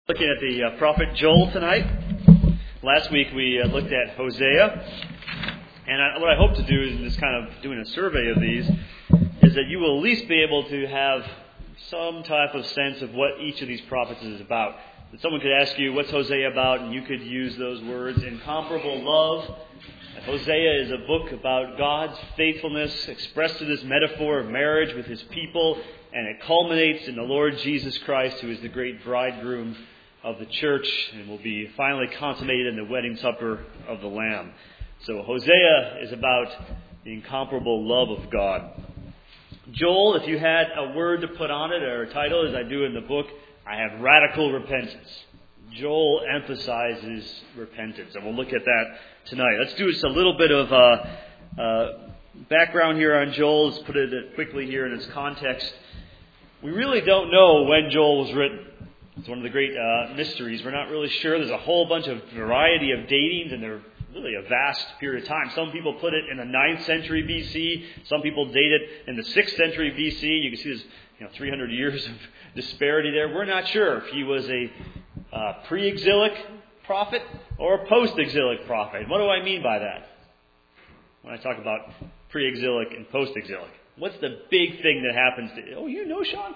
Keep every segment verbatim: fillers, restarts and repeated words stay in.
Looking at the uh, prophet Joel tonight. Last week we uh, looked at Hosea. And I, what I hope to do is just kind of doing a survey of these is that you will at least be able to have some type of sense of what each of these prophets is about. That someone could ask you, what's Hosea about? And you could use those words. Incomparable love. Hosea is a book about God's faithfulness expressed through this metaphor of marriage with His people. And it culminates in the Lord Jesus Christ, who is the great bridegroom of the church and will be finally consummated in the wedding supper of the Lamb. So Hosea is about the incomparable love of God. Joel, if you had a word to put on it or a title, as I do in the book, I have radical repentance. Joel emphasizes repentance, and we'll look at that tonight. Let's do just a little bit of uh, uh, background here on Joel. Let's put it quickly here in its context. We really don't know when Joel was written. It's one of the great uh, mysteries. We're not really sure. There's a whole bunch of variety of datings, and they're really a vast period of time. Some people put it in the ninth century B C. Some people date it in the sixth century B C. You can see there's you know, three hundred years of disparity there. We're not sure if he was a uh, pre-exilic prophet or a post-exilic prophet. What do I mean by that? When I talk about pre-exilic and post-exilic. What's the big thing that happens to... Oh, you know, Sean?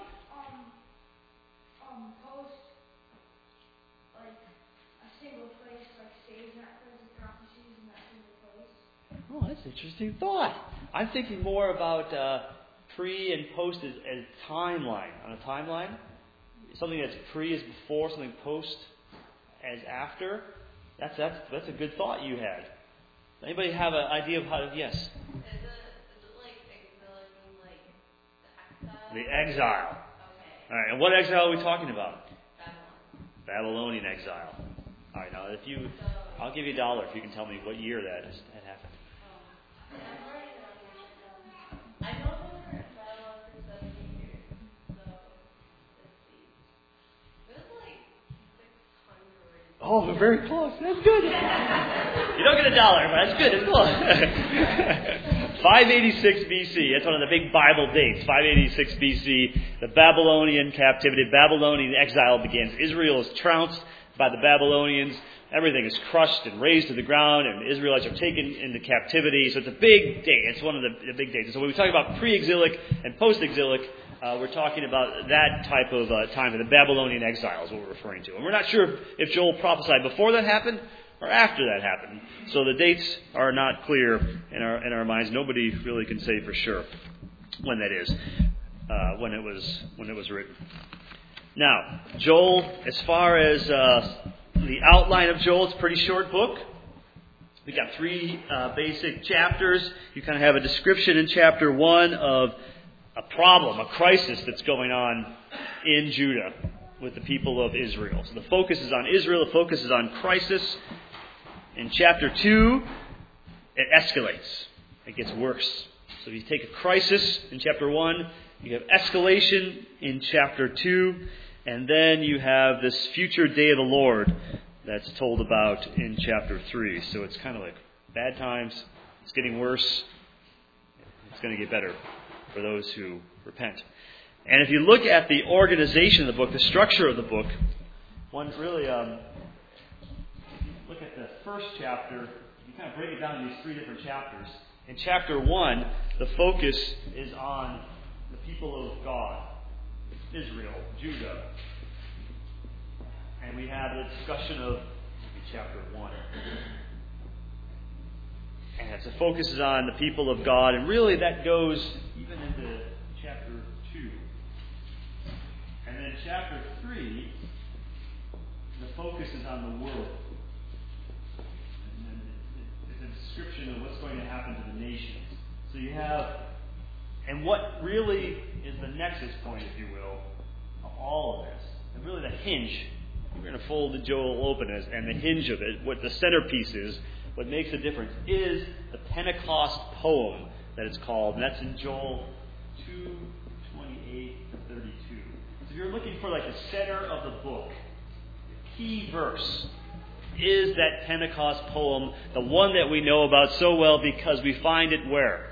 Oh, that's an interesting thought. I'm thinking more about uh, pre and post as, as timeline. On a timeline, something that's pre is before, something post as after. That's that's that's a good thought you had. Anybody have an idea of how to? Yes. Is it, is it like exile, like the exile? The exile. Okay. All right. And what exile are we talking about? Babylon. Babylonian exile. All right. Now, if you, I'll give you a dollar if you can tell me what year that is, that happened. I know they were in Babylon for seventy years, so let's see. It was like six hundred. Oh, very close. That's good. You don't get a dollar, but that's good. It's close. five eighty-six B C. That's one of the big Bible dates. five eighty-six B C. The Babylonian captivity, Babylonian exile begins. Israel is trounced by the Babylonians. Everything is crushed and razed to the ground, and the Israelites are taken into captivity. So it's a big day. It's one of the, the big days. So when we talk about pre-exilic and post-exilic, uh, we're talking about that type of uh, time. The Babylonian exile is what we're referring to. And we're not sure if Joel prophesied before that happened or after that happened. So the dates are not clear in our in our minds. Nobody really can say for sure when that is, uh, when it was when it was written. Now, Joel, as far as uh, the outline of Joel, it's a pretty short book. We got three uh, basic chapters. You kind of have a description in chapter one of a problem, a crisis that's going on in Judah with the people of Israel. So the focus is on Israel. The focus is on crisis. In chapter two, it escalates. It gets worse. So you take a crisis in chapter one, you have escalation in chapter two, and then you have this future day of the Lord that's told about in chapter three. So it's kind of like bad times. It's getting worse. It's going to get better for those who repent. And if you look at the organization of the book, the structure of the book, one really, um, look at the first chapter, you kind of break it down into these three different chapters. In chapter one, the focus is on the people of God. Israel, Judah. And we have the discussion of chapter one. And the focus is on the people of God. And really that goes even into chapter two. And then chapter three, the focus is on the world. And then it's a description of what's going to happen to the nations. So you have... And what really is the nexus point, if you will, of all of this, and really the hinge, we're going to fold the Joel open as, and the hinge of it, what the centerpiece is, what makes the difference, is the Pentecost poem that it's called, and that's in Joel two, twenty-eight to thirty-two. So if you're looking for like the center of the book, the key verse is that Pentecost poem, the one that we know about so well because we find it where?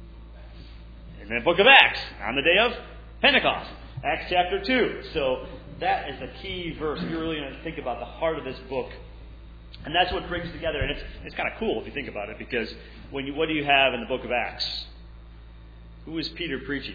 In the book of Acts, on the day of Pentecost. Acts chapter two. So that is the key verse. You're really going to think about the heart of this book. And that's what brings together, and it's it's kind of cool if you think about it, because when you, what do you have in the book of Acts? Who is Peter preaching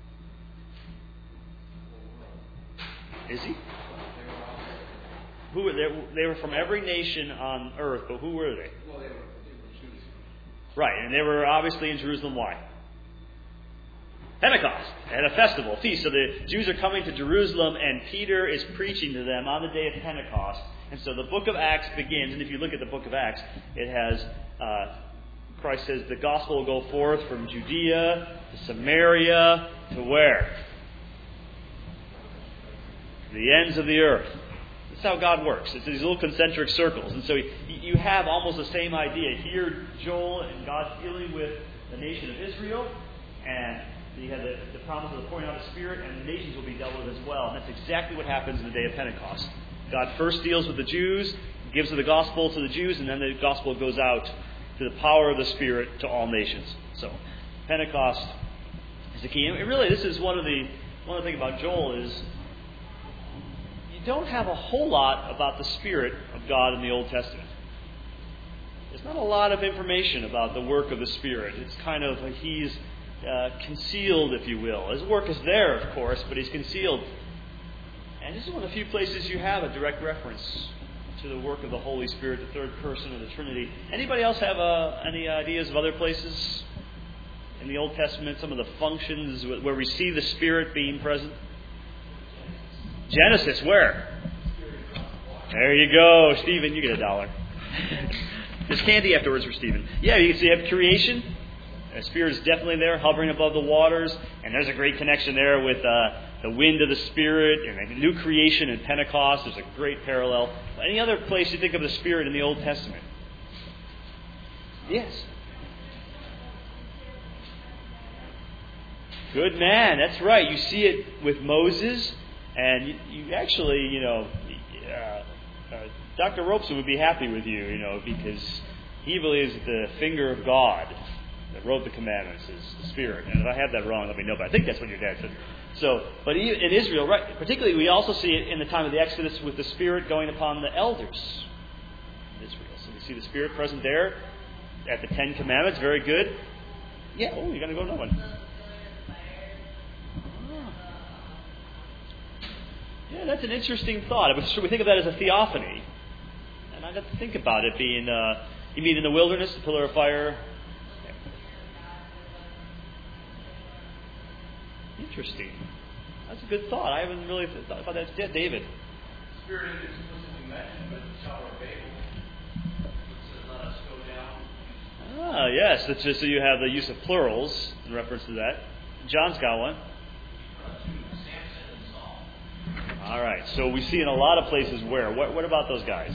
to? Is he? Who were they? They were from every nation on earth, but who were they? Well, they were, they were Jews. Right, and they were obviously in Jerusalem. Why? Pentecost, at a festival, a feast. So the Jews are coming to Jerusalem, and Peter is preaching to them on the day of Pentecost. And so the book of Acts begins, and if you look at the book of Acts, it has, uh, Christ says, the gospel will go forth from Judea to Samaria to where? The ends of the earth. That's how God works. It's these little concentric circles. And so you have almost the same idea. Here, Joel and God's dealing with the nation of Israel, and you have the, the promise of the pouring out of the Spirit, and the nations will be dealt with as well. And that's exactly what happens in the day of Pentecost. God first deals with the Jews, gives the gospel to the Jews, and then the gospel goes out to the power of the Spirit to all nations. So, Pentecost is the key. And really, this is one of the one of the things about Joel is you don't have a whole lot about the Spirit of God in the Old Testament. There's not a lot of information about the work of the Spirit. It's kind of like he's uh, concealed, if you will. His work is there, of course, but he's concealed. And this is one of the few places you have a direct reference to the work of the Holy Spirit, the third person of the Trinity. Anybody else have uh, any ideas of other places in the Old Testament, some of the functions where we see the Spirit being present? Genesis, where? There you go. Stephen, you get a dollar. There's candy afterwards for Stephen. Yeah, you can see you have creation. The Spirit is definitely there, hovering above the waters. And there's a great connection there with uh, the wind of the Spirit and the new creation in Pentecost. There's a great parallel. Any other place you think of the Spirit in the Old Testament? Yes. Good man. That's right. You see it with Moses. And you, you actually, you know, uh, uh, Doctor Robeson would be happy with you, you know, because he believes the finger of God that wrote the commandments is the Spirit. And if I have that wrong, let me know. But I think that's what your dad said. So, but in Israel, right, particularly, we also see it in the time of the Exodus with the Spirit going upon the elders in Israel. So we see the Spirit present there at the Ten Commandments. Very good. Yeah. Oh, you got to go to another one. Yeah, that's an interesting thought. Should we think of that as a theophany? And I got to think about it being, uh, you mean in the wilderness, the pillar of fire? Interesting. That's a good thought. I haven't really thought about that. Yeah, David. Spirit is explicitly mentioned, but the Tower of Babel says, let us go down. Ah, yes. That's just, so you have the use of plurals in reference to that. John's got one. All right, so we see in a lot of places where. What, what about those guys?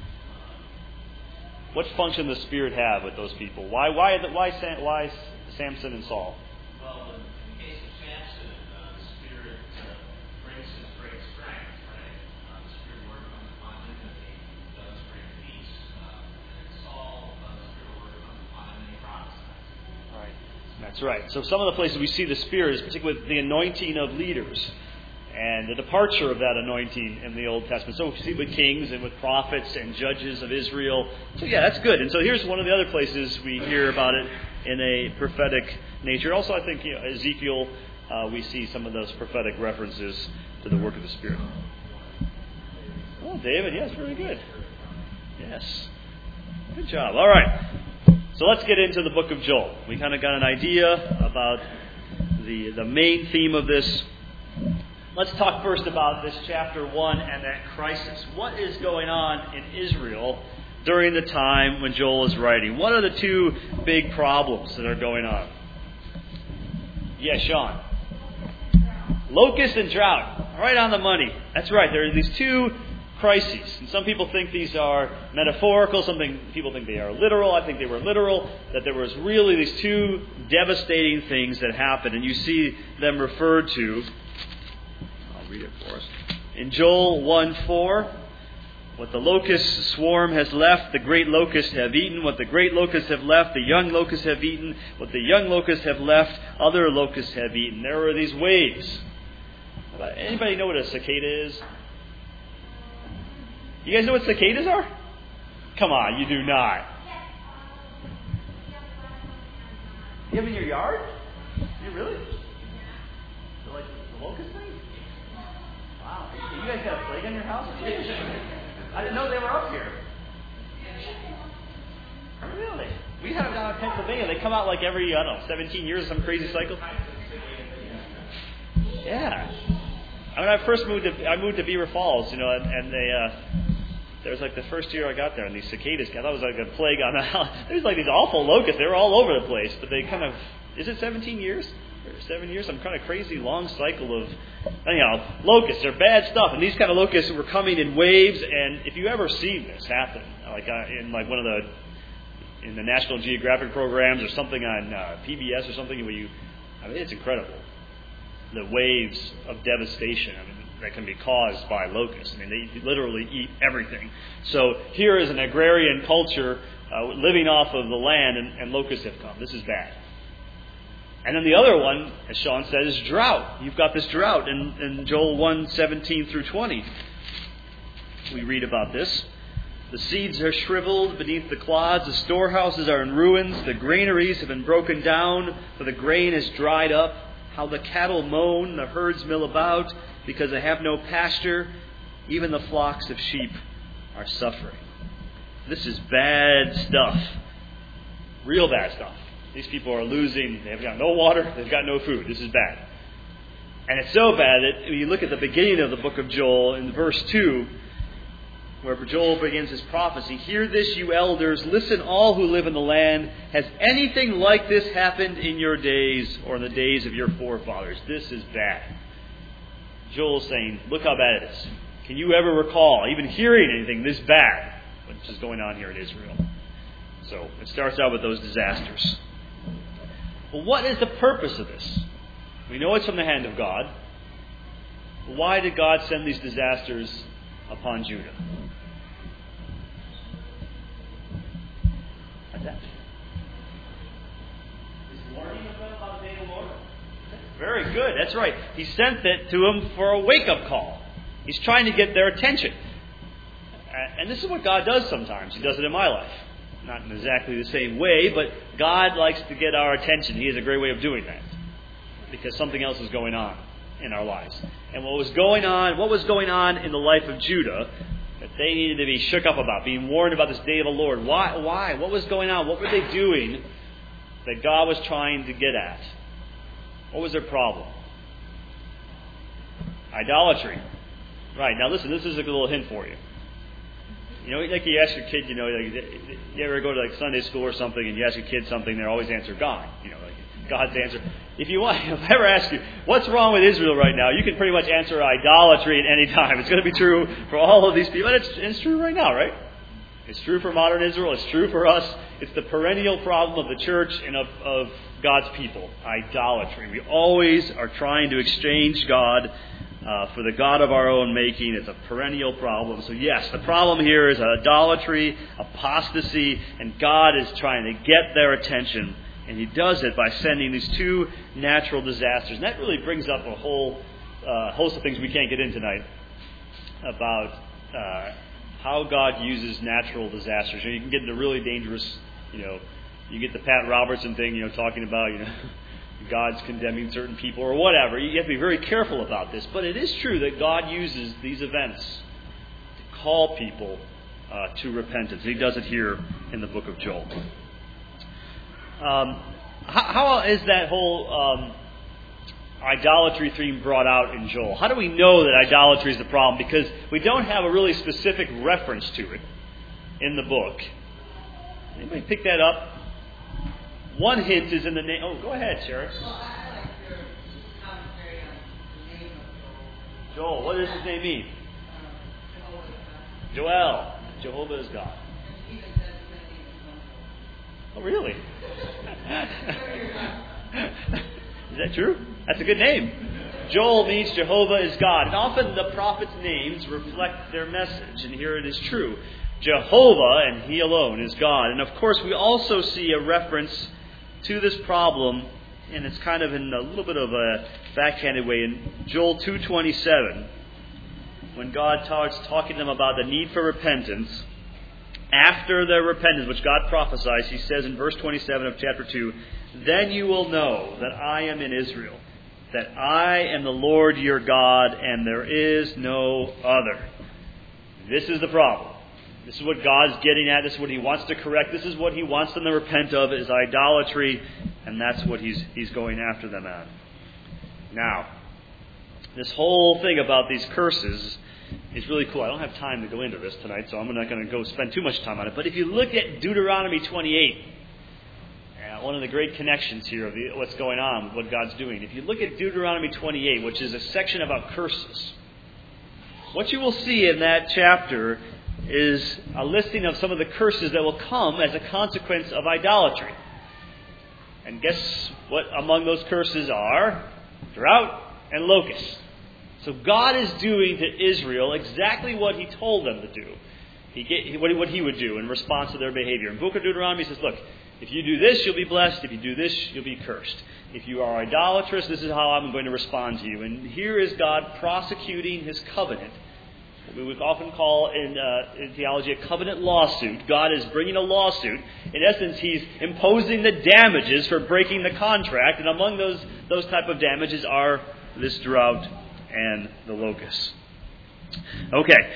What function does the Spirit have with those people? Why why, why, why Samson and Saul? Well, in the case of Samson, uh, the Spirit uh, brings his great strength, right? Uh, the Spirit word comes upon him and he does great peace. Uh, and Saul, uh, the Spirit word comes upon him and he prophesies. Right, that's right. So some of the places we see the Spirit is particularly with the anointing of leaders and the departure of that anointing in the Old Testament. So we see with kings and with prophets and judges of Israel. So yeah, that's good. And so here's one of the other places we hear about it in a prophetic nature. Also, I think, you know, Ezekiel, uh, we see some of those prophetic references to the work of the Spirit. Oh, David, yes, very good. Yes. Good job. All right. So let's get into the book of Joel. We kind of got an idea about the the main theme of this. Let's talk first about this chapter one and that crisis. What is going on in Israel during the time when Joel is writing? What are the two big problems that are going on? Yeah, Sean. Locust and drought. Right on the money. That's right. There are these two crises. And some people think these are metaphorical. Some people think they are literal. I think they were literal. That there was really these two devastating things that happened. And you see them referred to. Read it for us. In Joel one four, what the locust swarm has left, the great locusts have eaten. What the great locusts have left, the young locusts have eaten. What the young locusts have left, other locusts have eaten. There are these waves But anybody know what a cicada is? You guys know what cicadas are? Come on, you do not. You have them in your yard? You really? They're like the locust thing? Wow. You guys got a plague on your house? I didn't know they were up here. Really? We have them down in Pennsylvania. They come out like every, I don't know, seventeen years, some crazy cycle. Yeah. I mean, I first moved to I moved to Beaver Falls, you know, and, and they uh, there was like the first year I got there, and these cicadas, I thought it was like a plague on the house. There's like these awful locusts. They were all over the place, but they kind of, is it seventeen years? Or seven years? Some kind of crazy long cycle of, anyhow, locusts. They're bad stuff, and these kind of locusts were coming in waves, and if you ever seen this happen, like uh, in like one of the in the National Geographic programs or something on uh, P B S or something, where you, I mean, it's incredible. The waves of devastation, I mean, that can be caused by locusts. I mean, they literally eat everything. So here is an agrarian culture uh, living off of the land, and, and locusts have come. This is bad. And then the other one, as Sean said, is drought. You've got this drought in, in Joel one, seventeen through twenty. We read about this. The seeds are shriveled beneath the clods. The storehouses are in ruins. The granaries have been broken down, for the grain is dried up. How the cattle moan, the herds mill about, because they have no pasture. Even the flocks of sheep are suffering. This is bad stuff. Real bad stuff. These people are losing. They've got no water. They've got no food. This is bad. And it's so bad that when you look at the beginning of the book of Joel, in verse two, where Joel begins his prophecy, hear this, you elders, listen, all who live in the land. Has anything like this happened in your days or in the days of your forefathers? This is bad. Joel's saying, look how bad it is. Can you ever recall even hearing anything this bad, which is going on here in Israel? So it starts out with those disasters. Well, what is the purpose of this? We know it's from the hand of God. Why did God send these disasters upon Judah? What's that? He's warning them about the day of the Lord. Very good. That's right. He sent it to them for a wake-up call. He's trying to get their attention. And this is what God does sometimes. He does it in my life. Not in exactly the same way, but God likes to get our attention. He has a great way of doing that. Because something else is going on in our lives. And what was going on, what was going on in the life of Judah that they needed to be shook up about, being warned about this day of the Lord. Why? Why? What was going on? What were they doing that God was trying to get at? What was their problem? Idolatry. Right. Now listen, this is a little hint for you. You know, like you ask your kid, you know, like, you ever go to like Sunday school or something and you ask your kid something, they always answer God. You know, like God's answer. If you want, if I ever ask you, what's wrong with Israel right now? You can pretty much answer idolatry at any time. It's going to be true for all of these people. And it's, it's true right now, right? It's true for modern Israel. It's true for us. It's the perennial problem of the church and of, of God's people. Idolatry. We always are trying to exchange God uh, for the God of our own making. It's a perennial problem. So yes, the problem here is idolatry, apostasy, and God is trying to get their attention. And He does it by sending these two natural disasters. And that really brings up a whole uh, host of things we can't get in tonight about uh, how God uses natural disasters. You know, you can get into really dangerous, you know, you get the Pat Robertson thing, you know, talking about, you know, God's condemning certain people or whatever. You have to be very careful about this. But it is true that God uses these events to call people uh, to repentance. He does it here in the book of Joel. Um, how, how is that whole um, idolatry theme brought out in Joel? How do we know that idolatry is the problem? Because we don't have a really specific reference to it in the book. Anybody pick that up? One hint is in the name. Oh, go ahead, Sharon. Well, I like your commentary on the name of Joel. Joel, what does his name mean? um, Jehovah. Joel. Jehovah is God. And even says the name is Oh, really? Is that true? That's a good name. Joel means Jehovah is God. And often the prophets' names reflect their message. And here it is true. Jehovah, and He alone, is God. And of course, we also see a reference to this problem and it's kind of in a little bit of a backhanded way. In Joel two twenty-seven, when God starts talking to them about the need for repentance, after their repentance, which God prophesies, He says in verse twenty-seven of chapter two, "Then you will know that I am in Israel, that I am the Lord your God, and there is no other." This is the problem. This is what God's getting at. This is what He wants to correct. This is what He wants them to repent of, is idolatry, and that's what He's He's going after them at. Now, this whole thing about these curses is really cool. I don't have time to go into this tonight, so I'm not going to go spend too much time on it. But if you look at Deuteronomy twenty-eight, uh, one of the great connections here of the, what's going on with what God's doing. If you look at Deuteronomy twenty-eight, which is a section about curses, what you will see in that chapter is a listing of some of the curses that will come as a consequence of idolatry. And guess what among those curses are? Drought and locusts. So God is doing to Israel exactly what He told them to do. He get, what, what He would do in response to their behavior. In the book of Deuteronomy, He says, look, if you do this, you'll be blessed. If you do this, you'll be cursed. If you are idolatrous, this is how I'm going to respond to you. And here is God prosecuting His covenant. What we would often call in, uh, in theology a covenant lawsuit. God is bringing a lawsuit. In essence, He's imposing the damages for breaking the contract. And among those, those type of damages are this drought and the locusts. Okay.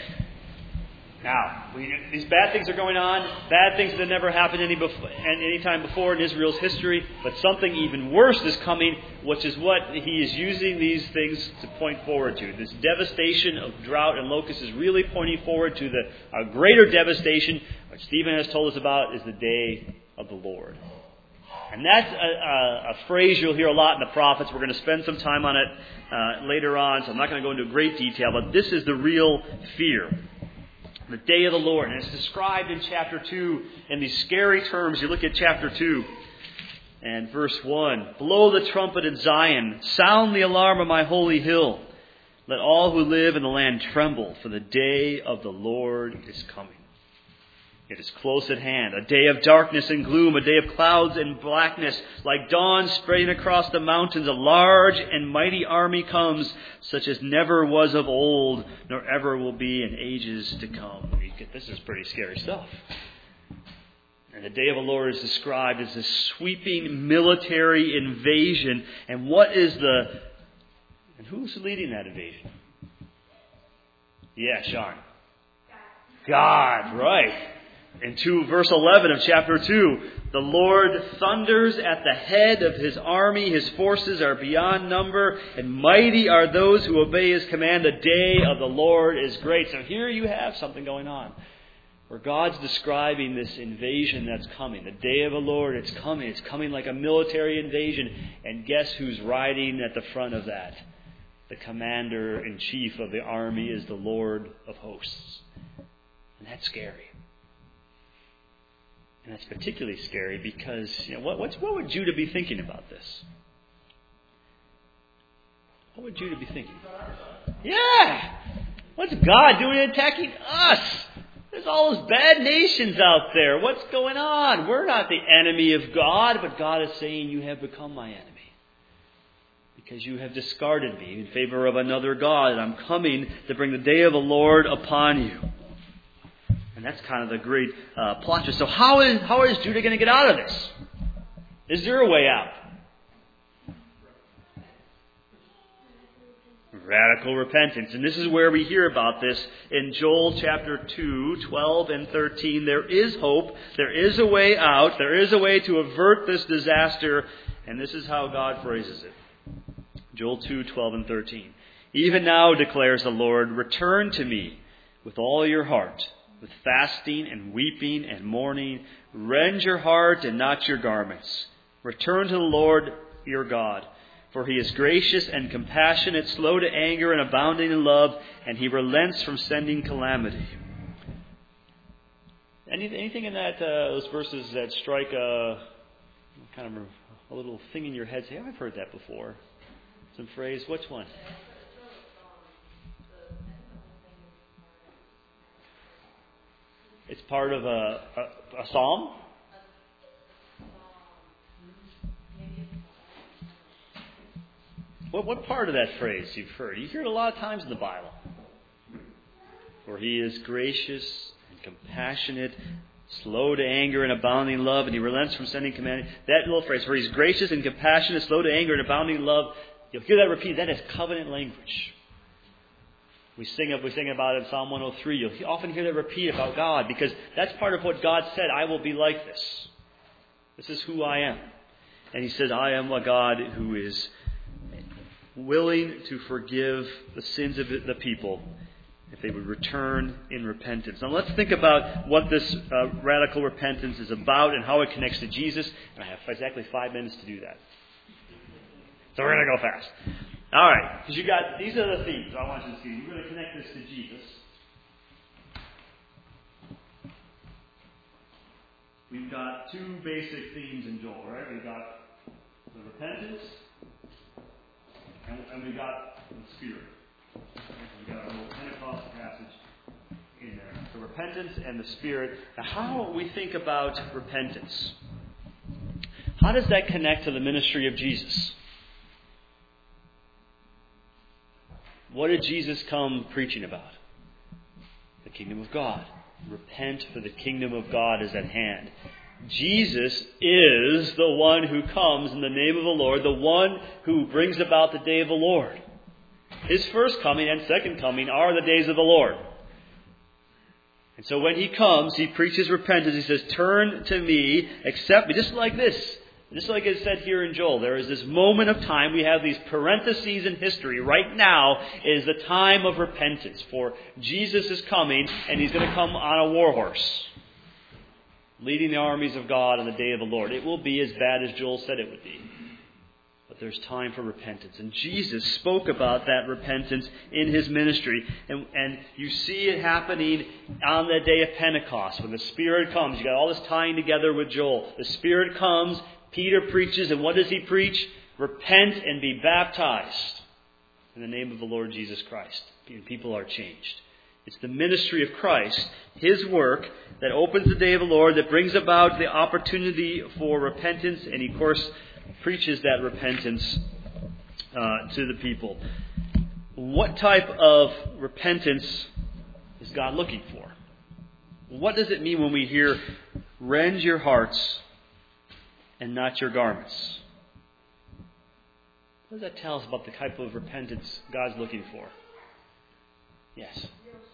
Now, we, these bad things are going on. Bad things that have never happened any, before, any time before in Israel's history. But something even worse is coming, which is what He is using these things to point forward to. This devastation of drought and locusts is really pointing forward to the a greater devastation, which Stephen has told us about, is the day of the Lord. And that's a, a, a phrase you'll hear a lot in the prophets. We're going to spend some time on it uh, later on, so I'm not going to go into great detail. But this is the real fear. The day of the Lord. And it's described in chapter two in these scary terms. You look at chapter two and verse one. "Blow the trumpet in Zion. Sound the alarm on my holy hill. Let all who live in the land tremble, for the day of the Lord is coming. It is close at hand, a day of darkness and gloom, a day of clouds and blackness. Like dawn spreading across the mountains, a large and mighty army comes, such as never was of old, nor ever will be in ages to come." This is pretty scary stuff. And the day of the Lord is described as a sweeping military invasion. And what is the... And who's leading that invasion? Yeah, Sean. God, right. In two, verse eleven of chapter two, "The Lord thunders at the head of His army. His forces are beyond number, and mighty are those who obey His command. The day of the Lord is great." So here you have something going on, where God's describing this invasion that's coming. The day of the Lord, it's coming. It's coming like a military invasion. And guess who's riding at the front of that? The commander-in-chief of the army is the Lord of hosts. And that's scary. And that's particularly scary because, you know, what, what's, what would Judah be thinking about this? What would Judah be thinking? Yeah! What's God doing attacking us? There's all those bad nations out there. What's going on? We're not the enemy of God, but God is saying, you have become my enemy. Because you have discarded me in favor of another God, and I'm coming to bring the day of the Lord upon you. And that's kind of the great uh, plot twist. So how is how is Judah going to get out of this? Is there a way out? Radical repentance. And this is where we hear about this in Joel chapter two, twelve and thirteen. There is hope. There is a way out. There is a way to avert this disaster. And this is how God phrases it. Joel two, twelve and thirteen. "Even now, declares the Lord, return to me with all your heart, with fasting and weeping and mourning. Rend your heart and not your garments. Return to the Lord your God, for He is gracious and compassionate, slow to anger and abounding in love, and He relents from sending calamity." Any, anything in that uh, those verses that strike a kind of a little thing in your head? Say, oh, I've heard that before. Some phrase. Which one? It's part of a, a, a psalm? What, what part of that phrase you've heard? You hear it a lot of times in the Bible. For he is gracious and compassionate, slow to anger and abounding in love, and he relents from sending command. That little phrase, for he is gracious and compassionate, slow to anger and abounding in love, you'll hear that repeated. That is covenant language. We sing we sing about it in Psalm one oh three. You'll often hear that repeated about God, because that's part of what God said. I will be like this. This is who I am. And he says, I am a God who is willing to forgive the sins of the people if they would return in repentance. Now let's think about what this uh, radical repentance is about and how it connects to Jesus. And I have exactly five minutes to do that. So we're going to go fast. All right, because you got, these are the themes I want you to see. We're going to connect this to Jesus. We've got two basic themes in Joel, right? We've got the repentance, and, and we've got the Spirit. We've got a little Pentecost passage in there. The repentance and the Spirit. Now, how we think about repentance? How does that connect to the ministry of Jesus? What did Jesus come preaching about? The kingdom of God. Repent, for the kingdom of God is at hand. Jesus is the one who comes in the name of the Lord, the one who brings about the day of the Lord. His first coming and second coming are the days of the Lord. And so when he comes, he preaches repentance. He says, turn to me, accept me. Just like this. Just like it said here in Joel, there is this moment of time. We have these parentheses in history. Right now is the time of repentance. For Jesus is coming, and he's going to come on a war horse, leading the armies of God on the day of the Lord. It will be as bad as Joel said it would be. But there's time for repentance. And Jesus spoke about that repentance in his ministry. And, and you see it happening on the day of Pentecost. When the Spirit comes, you got all this tying together with Joel. The Spirit comes, Peter preaches, and what does he preach? Repent and be baptized in the name of the Lord Jesus Christ. And people are changed. It's the ministry of Christ, his work, that opens the day of the Lord, that brings about the opportunity for repentance, and he, of course, preaches that repentance uh, to the people. What type of repentance is God looking for? What does it mean when we hear, rend your hearts and not your garments? What does that tell us about the type of repentance God's looking for? Yes.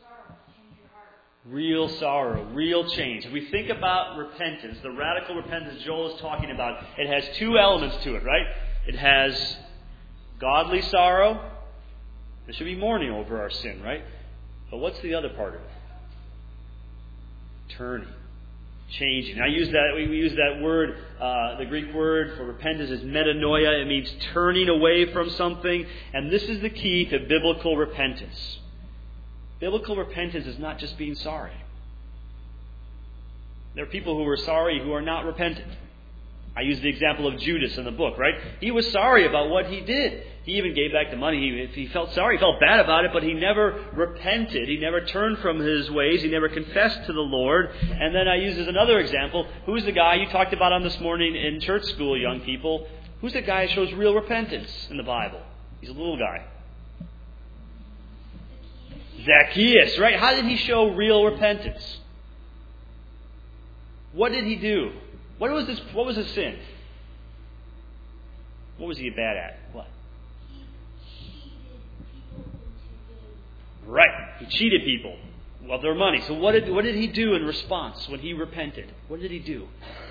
Real sorrow, real change. If we think about repentance, the radical repentance Joel is talking about, it has two elements to it, right? It has godly sorrow. There should be mourning over our sin, right? But what's the other part of it? Turning, changing. I use that. We use that word. Uh, the Greek word for repentance is metanoia. It means turning away from something, and this is the key to biblical repentance. Biblical repentance is not just being sorry. There are people who are sorry who are not repentant. I use the example of Judas in the book, right? He was sorry about what he did. He even gave back the money. He, he felt sorry, he felt bad about it, but he never repented. He never turned from his ways. He never confessed to the Lord. And then I use as another example, who's the guy you talked about on this morning in church school, young people? Who's the guy who shows real repentance in the Bible? He's a little guy. Zacchaeus, right? How did he show real repentance? What did he do? What was his, what was his sin? What was he bad at? What? Right. He cheated people of their money. So what did what did he do in response when he repented? What did he do?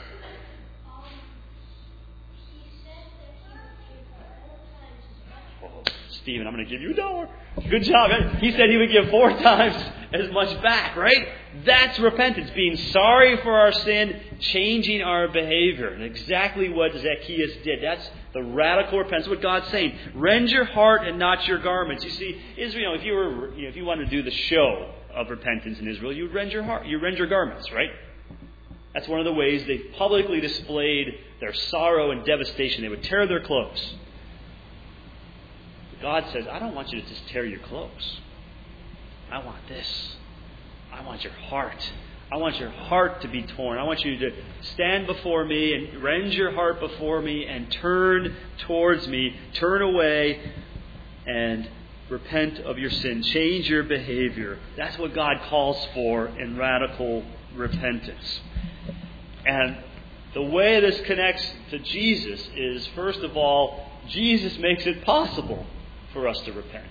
Stephen, I'm going to give you a dollar. Good job. He said he would give four times as much back, right? That's repentance. Being sorry for our sin, changing our behavior. And exactly what Zacchaeus did. That's the radical repentance. What God's saying. Rend your heart and not your garments. You see, Israel, if you were, you know, if you wanted to do the show of repentance in Israel, you would rend your heart, you rend your garments, right? That's one of the ways they publicly displayed their sorrow and devastation. They would tear their clothes. God says, I don't want you to just tear your clothes. I want this. I want your heart. I want your heart to be torn. I want you to stand before me and rend your heart before me and turn towards me. Turn away and repent of your sin. Change your behavior. That's what God calls for in radical repentance. And the way this connects to Jesus is, first of all, Jesus makes it possible for us to repent.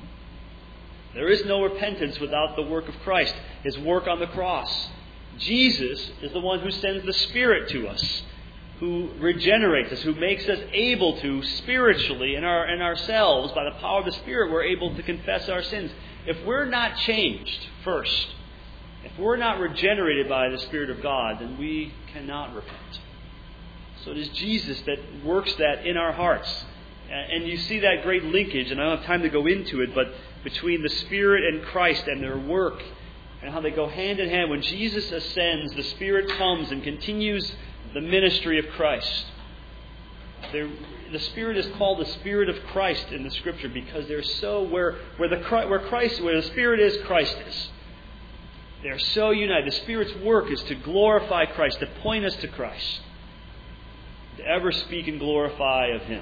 There is no repentance without the work of Christ, His work on the cross. Jesus is the one who sends the Spirit to us, who regenerates us, who makes us able to, spiritually, in, our, in ourselves, by the power of the Spirit, we're able to confess our sins. If we're not changed first, if we're not regenerated by the Spirit of God, then we cannot repent. So it is Jesus that works that in our hearts. And you see that great linkage, and I don't have time to go into it, but between the Spirit and Christ and their work and how they go hand in hand. When Jesus ascends, the Spirit comes and continues the ministry of Christ. They're, the Spirit is called the Spirit of Christ in the Scripture because they're so where where the where Christ where the Spirit is, Christ is. They're so united. The Spirit's work is to glorify Christ, to point us to Christ, to ever speak and glorify of Him.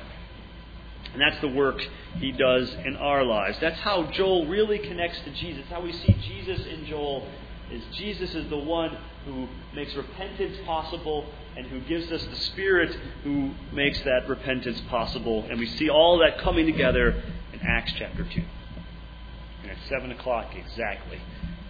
And that's the work He does in our lives. That's how Joel really connects to Jesus. How we see Jesus in Joel is Jesus is the one who makes repentance possible and who gives us the Spirit who makes that repentance possible. And we see all that coming together in Acts chapter two. And it's seven o'clock exactly.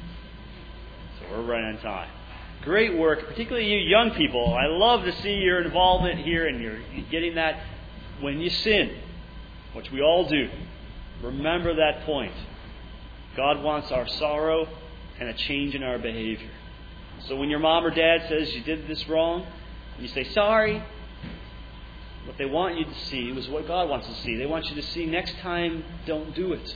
So we're right on time. Great work, particularly you young people. I love to see your involvement here and you're getting that when you sin, which we all do. Remember that point. God wants our sorrow and a change in our behavior. So when your mom or dad says you did this wrong, and you say sorry, what they want you to see was what God wants to see. They want you to see next time, don't do it.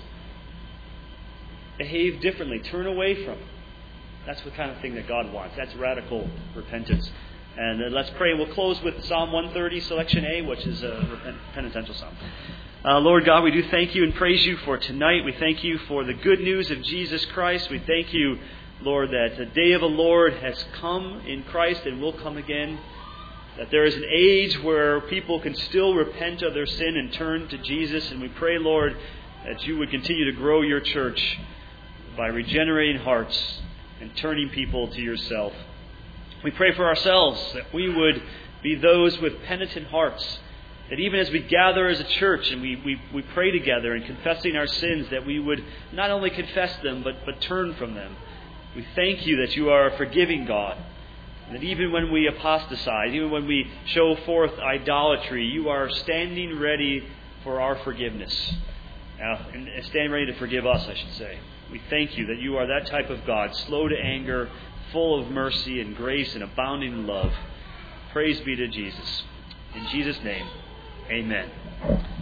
Behave differently. Turn away from it. That's the kind of thing that God wants. That's radical repentance. And uh, let's pray. We'll close with Psalm one thirty, selection A, which is a penitential psalm. Uh, Lord God, we do thank you and praise you for tonight. We thank you for the good news of Jesus Christ. We thank you, Lord, that the day of the Lord has come in Christ and will come again. That there is an age where people can still repent of their sin and turn to Jesus. And we pray, Lord, that you would continue to grow your church by regenerating hearts and turning people to yourself. We pray for ourselves that we would be those with penitent hearts. That even as we gather as a church and we, we, we pray together and confessing our sins, that we would not only confess them, but, but turn from them. We thank you that you are a forgiving God. And that even when we apostatize, even when we show forth idolatry, you are standing ready for our forgiveness. Uh, and, and stand ready to forgive us, I should say. We thank you that you are that type of God, slow to anger, full of mercy and grace and abounding in love. Praise be to Jesus. In Jesus' name, amen.